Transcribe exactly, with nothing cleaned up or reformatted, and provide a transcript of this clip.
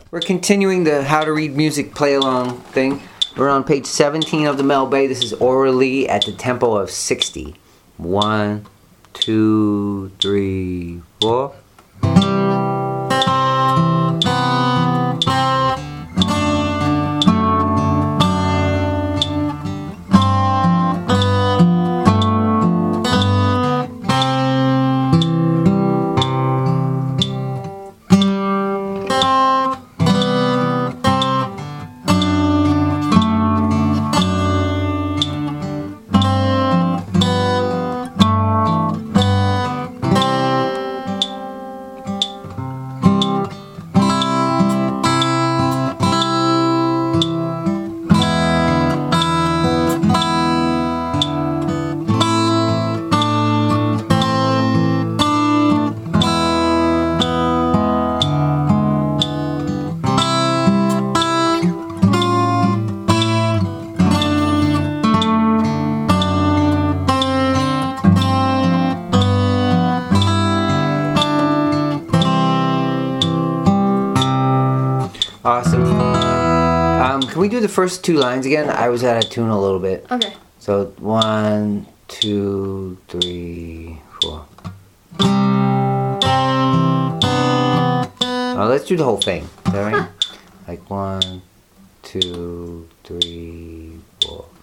We're continuing the How to Read Music play-along thing. We're on page seventeen of the Mel Bay. This is orally at the tempo of sixty. One, two, three, four. Awesome. Um, can we do the first two lines again? I was out of tune a little bit. Okay. So one, two, three, four. Oh, let's do the whole thing. Is that right? Like one, two, three, four.